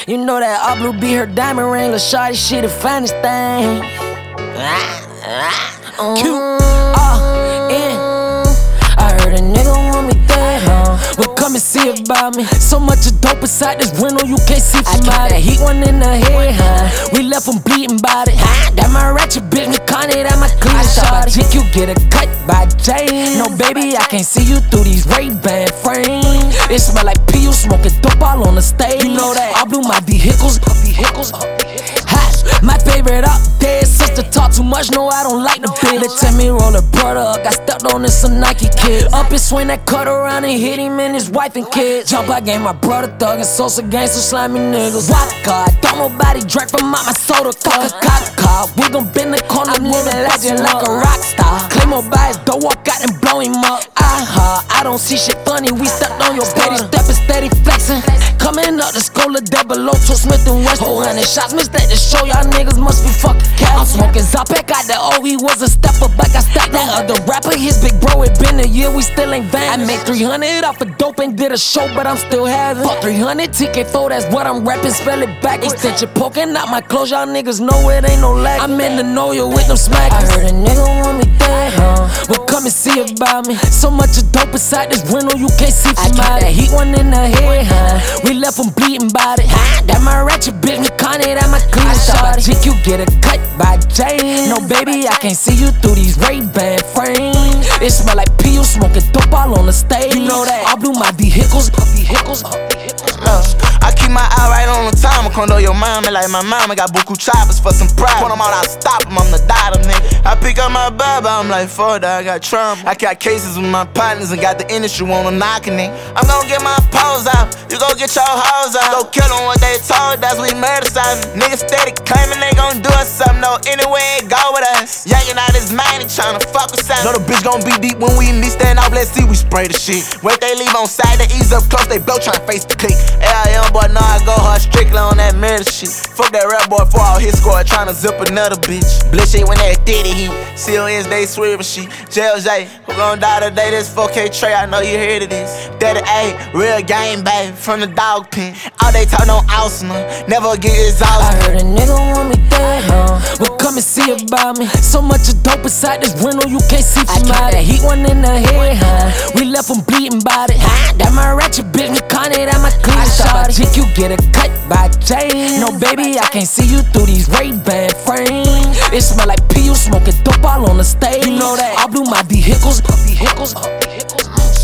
You know that all blue be her diamond ring. Lil' shawty, she the finest thing. Cute. I heard a nigga want me dead, but come and see about me. So much of dope inside this window, you can't see from out it. Heat one in the head, we left them bleeding about it. That my ratchet bitch, me Kanye, that my clean shawty. GQ get a cut by Jay. No baby, I can't see you through these Ray-Ban frames. It smell like pee, you smoking dope all on the stage. You know that I blew my vehicles. My favorite up there, sister talk too much, no I don't like the bitch. They tell me roll a brother up, got stepped on in some Nike kid. Up and swing that cut around and hit him and his wife and kids. Jump I gave my brother thug and Sosa gang some slimy niggas. Vodka, don't nobody drink from out my soda. Coca-Cola, we gon' bend the corner, I'm living legend like a rock star. Claim my bias, don't walk out and blow him up. I don't see shit funny, we stepped on your steady steppin', steady flexin'. Coming up the school of double O to Smith and West. 400 shots, missed that to show y'all niggas must be fucking cats. I'm smoking Zopek out the O, he was a stepper, but I stacked that other rapper. His big bro, it been a year, we still ain't vanished. I made 300 off of dope and did a show, but I'm still having. Fuck 300 TK4, that's what I'm rapping, spell it back. Extension poking out my clothes, y'all niggas know it ain't no lag. I'm in the know you with them smackers. I heard a nigga want me dead, but come and see about me. So much of dope inside this window, you can't see from out it. Heat one in the head, we left them bleeding about it. That my ratchet bitch, me Kanye, that my clean shawty. GQ get a cut by Jay. No baby, I can't see you through these Ray-Ban frames. It smell like pee, you smoking dope all on the stage. You know that I blew my vehicles. I keep my eye right on the time. I condo your mama like my mama got buku choppers for some pride. When I'm out, I stop them, I'm the daughter, nigga. I pick up my baba, I'm like, fuck that, I got trauma. I got cases with my partners and got the industry on them knocking it. I'm gon' get my pose out, you go get your hoes out. Go kill them what they told us, we murder something. Niggas steady claiming they gon' do us something, no, anyway it go with us. Yanking out his mind, he tryna fuck with something. Know the bitch gon' be deep when we meet, stand out, let's see, we spray the shit. Wait, they leave on side, they ease up close, they blow tryna face the click. young boy, know I go hard strictly on that murder shit. Fuck that rap boy for all his squad, tryna zip another bitch. Bliss shit when that ditty heat. CONs, they swerving shit. JLJ, who gon' die today? This 4K Trey, I know you heard of this. Daddy A, real game, baby, from the dog pen. All they talk no awesome, never get exhausted. I heard a nigga want me dead, but come and see about me. So much of dope inside this window, you can't see from out it. Heat one in the head, we left them bleeding about it. That my ratchet bitch, me Kanye, that my clean shawty. GQ get a cut by Jay. No baby, I can't see you through these Ray-Ban frames. It smell like pee, you smoking dope all on the stage. You know that I blew my vehicles.